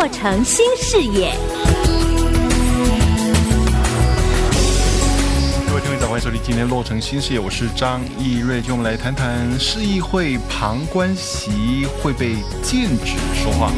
洛城新视野。 各位听众早，欢迎收听今天洛城新视野，我是张义瑞。今天我们来谈谈市议会旁观席会被禁止说话。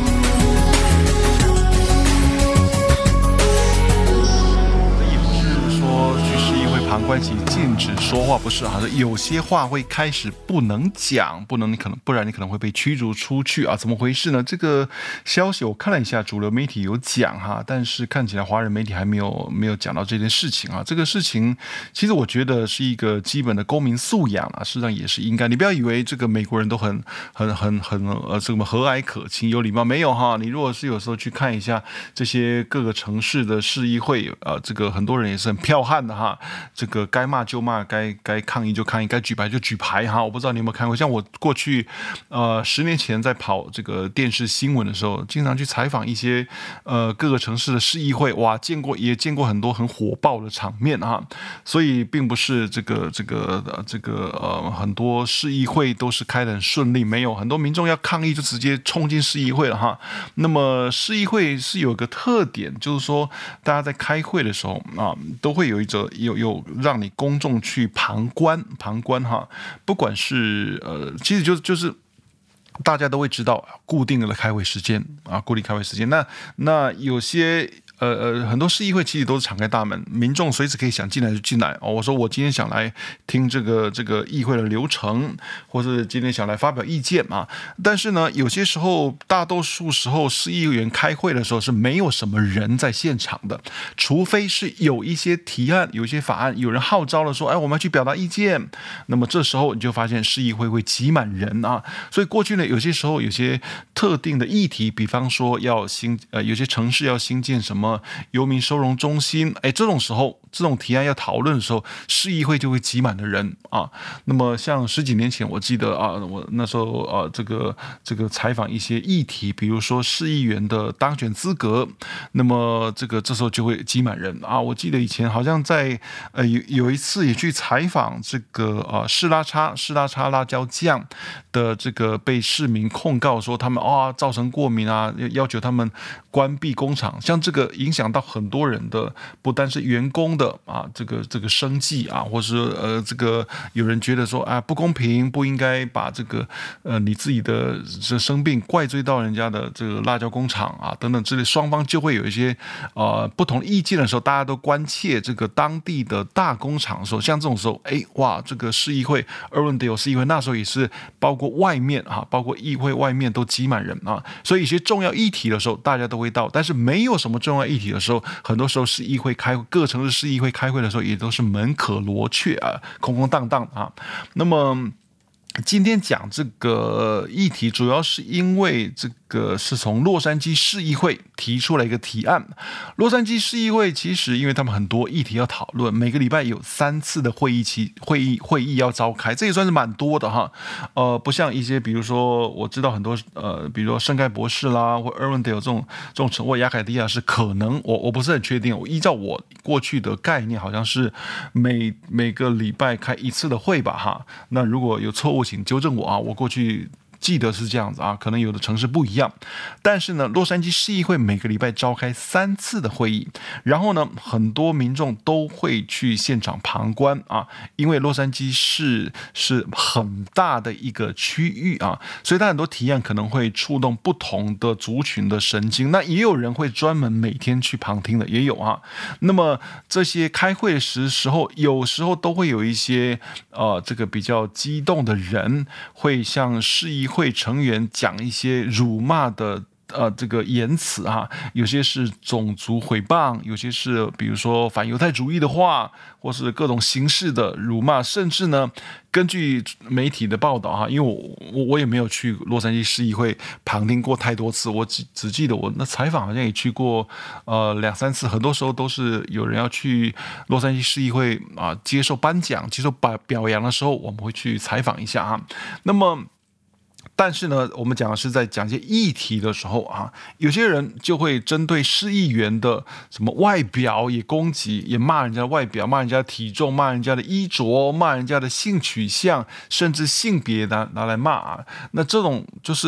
旁观席禁止说话不是啊，有些话会开始不能讲，不然你可能会被驱逐出去啊？怎么回事呢？这个消息我看了一下，主流媒体有讲哈，但是看起来华人媒体还没有讲到这件事情啊。这个事情其实我觉得是一个基本的公民素养啊，事实上也是应该。你不要以为这个美国人都很这么和蔼可亲、有礼貌，没有哈。你如果是有时候去看一下这些各个城市的市议会这个很多人也是很剽悍的哈。这个该骂就骂，该抗议就抗议，该举牌就举牌哈。我不知道你有没有看过，像我过去10年前在跑这个电视新闻的时候，经常去采访一些各个城市的市议会，哇，也见过很多很火爆的场面哈。所以并不是很多市议会都是开得很顺利，没有，很多民众要抗议就直接冲进市议会了哈。那么市议会是有个特点，就是说大家在开会的时候啊，都会有让你公众去旁观哈，不管是其实就是大家都会知道固定的开会时间啊，固定开会时间。那有些很多市议会其实都是敞开大门，民众随时可以想进来就进来哦。我说我今天想来听这个议会的流程，或是今天想来发表意见嘛。但是呢，有些时候大多数时候市议员开会的时候是没有什么人在现场的，除非是有一些提案、有一些法案，有人号召了说，哎，我们要去表达意见。那么这时候你就发现市议会会挤满人啊。所以过去呢，有些时候有些特定的议题，比方说有些城市要新建什么游民收容中心，这种时候，这种提案要讨论的时候，市议会就会挤满的人啊。那么像10几年前，我记得啊，我那时候这个采访一些议题，比如说市议员的当选资格，那么这时候就会挤满人啊。我记得以前好像在有一次也去采访这个士拉叉辣椒酱的这个被市民控告说他们造成过敏啊，要求他们关闭工厂，像这个影响到很多人的，不单是员工的这个生计啊，或是这个有人觉得说不公平，不应该把这个你自己的这生病怪罪到人家的这个辣椒工厂啊等等之类，双方就会有一些不同意见的时候，大家都关切这个当地的大工厂的时候，像这种时候，这个市议会Irwindale市议会那时候也是包括外面包括议会外面都挤满人啊，所以一些重要议题的时候大家都会到，但是没有什么重要议题的时候，很多时候市议会各城市市议会开会的时候也都是门可罗雀啊，空空荡荡啊。那么今天讲这个议题，主要是因为这个是从洛杉矶市议会提出来一个提案。洛杉矶市议会其实因为他们很多议题要讨论，每个礼拜有3次的会议要召开，这也算是蛮多的哈。不像一些比如说我知道很多比如说圣盖博士啦，或 Irwindale 这种城，或亚凯迪亚是可能我不是很确定，我依照我过去的概念，好像是每个礼拜开1次的会吧哈。那如果有错误，请纠正我啊，我过去记得是这样子啊，可能有的城市不一样。但是呢，洛杉矶市议会每个礼拜召开3次的会议，然后呢，很多民众都会去现场旁观啊，因为洛杉矶市是很大的一个区域啊，所以它很多提案可能会触动不同的族群的神经。那也有人会专门每天去旁听的，也有啊。那么这些开会的时候，有时候都会有一些这个比较激动的人会向市议会成员讲一些辱骂的这个言辞啊，有些是种族诽谤，有些是比如说反犹太主义的话，或是各种形式的辱骂，甚至呢，根据媒体的报道因为我也没有去洛杉矶市议会旁听过太多次，我只记得我那采访好像也去过2-3次，很多时候都是有人要去洛杉矶市议会接受颁奖、接受表扬的时候，我们会去采访一下啊。那么但是呢，我们讲的是在讲一些议题的时候啊，有些人就会针对市议员的什么外表也攻击，也骂人家的外表，骂人家的体重，骂人家的衣着，骂人家的性取向，甚至性别拿来骂啊。那这种就是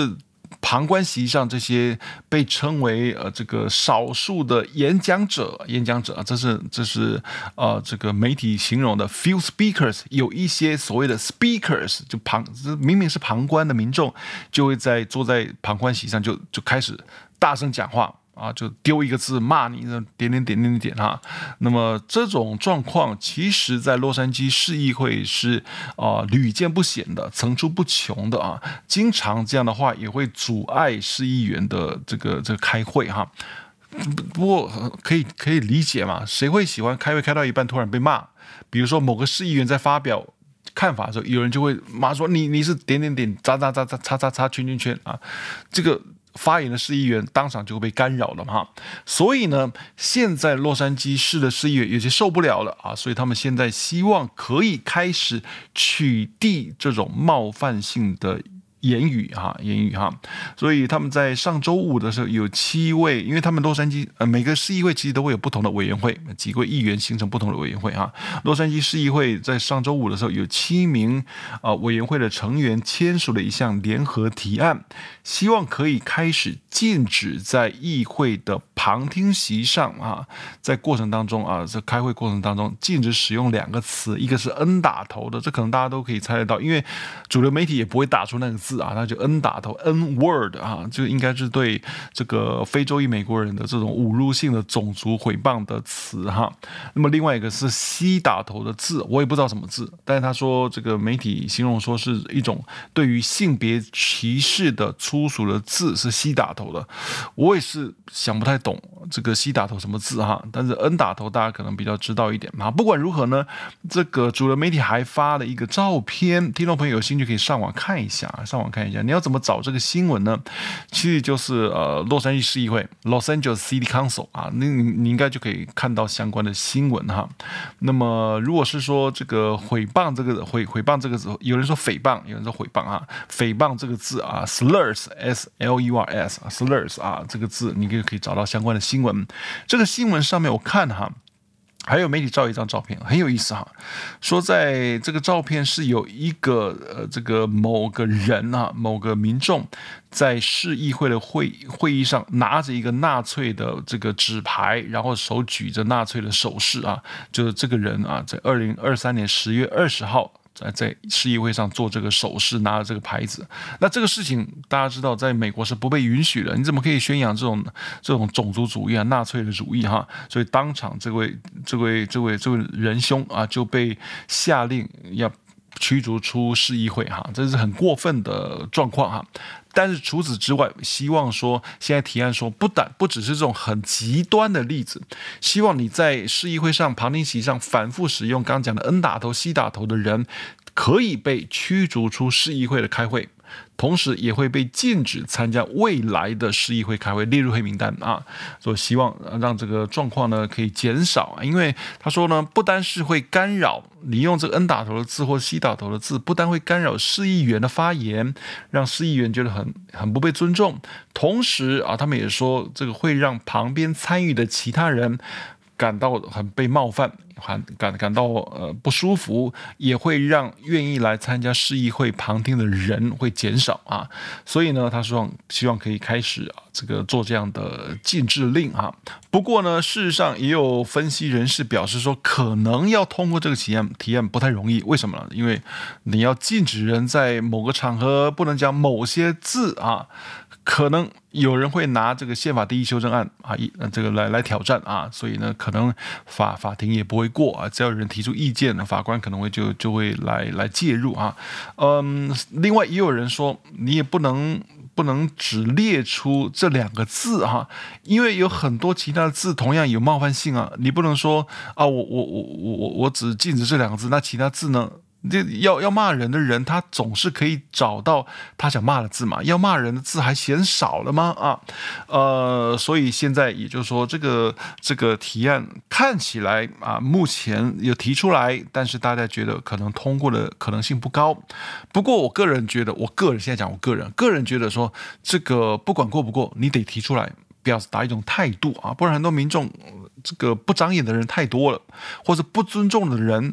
旁观席上这些被称为这个少数的演讲者啊，这是这个媒体形容的 few speakers， 有一些所谓的 speakers， 明明是旁观的民众，就会坐在旁观席上就开始大声讲话。就丢一个字骂你点哈。那么这种状况，其实在洛杉矶市议会是屡见不鲜的，层出不穷的啊。经常这样的话也会阻碍市议员的这个开会哈。不过可以理解嘛，谁会喜欢开会开到一半突然被骂？比如说某个市议员在发表看法的时候，有人就会骂说你是点叉圈啊，这个。发言的市议员当场就会被干扰了嘛，所以呢，现在洛杉矶市的市议员有些受不了了啊，所以他们现在希望可以开始取缔这种冒犯性的言语哈，所以他们在上周五的时候有7位，因为他们洛杉矶每个市议会其实都会有不同的委员会，几位议员形成不同的委员会哈。洛杉矶市议会在上周五的时候有7名委员会的成员签署了一项联合提案，希望可以开始禁止在议会的旁听席上在过程当中在开会过程当中禁止使用2个词，一个是 N 打头的，这可能大家都可以猜得到，因为主流媒体也不会打出那个字那就 N 打头 N word 就应该是对这个非洲裔美国人的这种侮辱性的种族毁谤的词哈。那么另外一个是 C 打头的字，我也不知道什么字，但是他说这个媒体形容说是一种对于性别歧视的粗俗的字，是 C 打头的。我也是想不太懂这个 C 打头什么字哈，但是 N 打头大家可能比较知道一点不管如何呢，这个主流媒体还发了一个照片，听众朋友有兴趣可以上网看一下。你要怎么找这个新闻呢？其实就是洛杉矶市议会 Los Angeles City Council 你应该就可以看到相关的新闻哈。那么如果是说这个毁谤这个谤这个字，有人说诽谤，有人说毁谤诽谤这个字slurs S-L-U-R-S slurs 这个字你可以找到相关的新闻。这个新闻上面我看还有媒体照一张照片，很有意思说在这个照片是有一个这个某个人某个民众在市议会的会议上拿着一个纳粹的这个纸牌，然后手举着纳粹的手势就是这个人在2023年10月20号。在市议会上做这个手势，拿着这个牌子，那这个事情大家知道，在美国是不被允许的。你怎么可以宣扬这种种族主义纳粹的主义所以当场这位仁兄就被下令要驱逐出市议会这是很过分的状况但是除此之外，希望说现在提案说不只是这种很极端的例子，希望你在市议会上旁听席上反复使用刚讲的 N 打头 C 打头的人，可以被驱逐出市议会的开会，同时也会被禁止参加未来的市议会开会，列入黑名单所以希望让这个状况呢可以减少因为他说呢，不单是会干扰你用这个 N 打头的字或 C 打头的字，不但会干扰市议员的发言，让市议员觉得很不被尊重，同时他们也说这个会让旁边参与的其他人感到很被冒犯，感到不舒服，也会让愿意来参加市议会旁听的人会减少所以呢，他希望可以开始这个做这样的禁制令不过呢，事实上也有分析人士表示说，可能要通过这个提案不太容易。为什么呢？因为你要禁止人在某个场合不能讲某些字可能有人会拿这个宪法第1修正案这个来挑战所以呢，可能法庭也不会过只要有人提出意见，法官可能会就会来介入另外也有人说，你也不能只列出这2个字因为有很多其他的字同样有冒犯性你不能说我只禁止这2个字，那其他字呢？要骂人的人，他总是可以找到他想骂的字嘛。要骂人的字还嫌少了吗？所以现在也就是说，这个提案看起来目前有提出来，但是大家觉得可能通过的可能性不高。不过我个人觉得，现在讲我个人觉得说，这个不管过不过，你得提出来，表达一种态度不然很多民众这个不长眼的人太多了，或者不尊重的人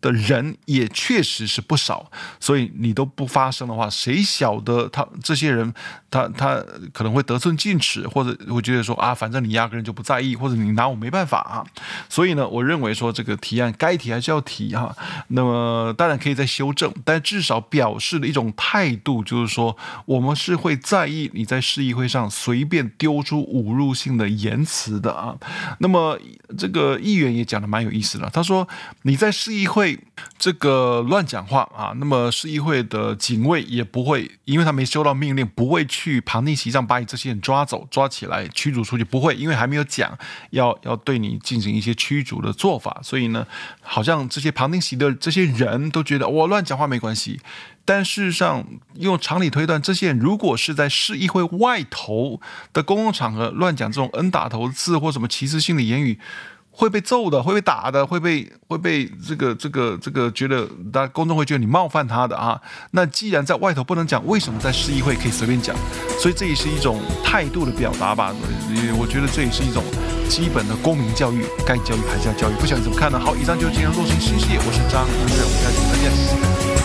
的人也确实是不少，所以你都不发声的话，谁晓得这些人他可能会得寸进尺，或者会觉得说啊，反正你压根就不在意，或者你拿我没办法啊。所以呢，我认为说这个提案该提还是要提哈。那么当然可以再修正，但至少表示了一种态度，就是说我们是会在意你在市议会上随便丢出侮辱性的言辞的啊。那么这个议员也讲的蛮有意思的，他说你在市议会这个乱讲话啊，那么市议会的警卫也不会，因为他没收到命令，不会去旁听席上把你这些人抓起来驱逐出去，不会，因为还没有讲要对你进行一些驱逐的做法，所以呢，好像这些旁听席的这些人都觉得我乱讲话没关系。但事实上，用常理推断，这些人如果是在市议会外头的公共场合乱讲这种N打头字或什么歧视性的言语，会被揍的，会被打的，会被这个觉得，大家公众会觉得你冒犯他的啊。那既然在外头不能讲，为什么在市议会可以随便讲？所以这也是一种态度的表达吧。我觉得这也是一种基本的公民教育，该教育还是要教育。不晓得你怎么看呢？好，以上就是今天的洛城新视野，我是张一任，我们下期再见。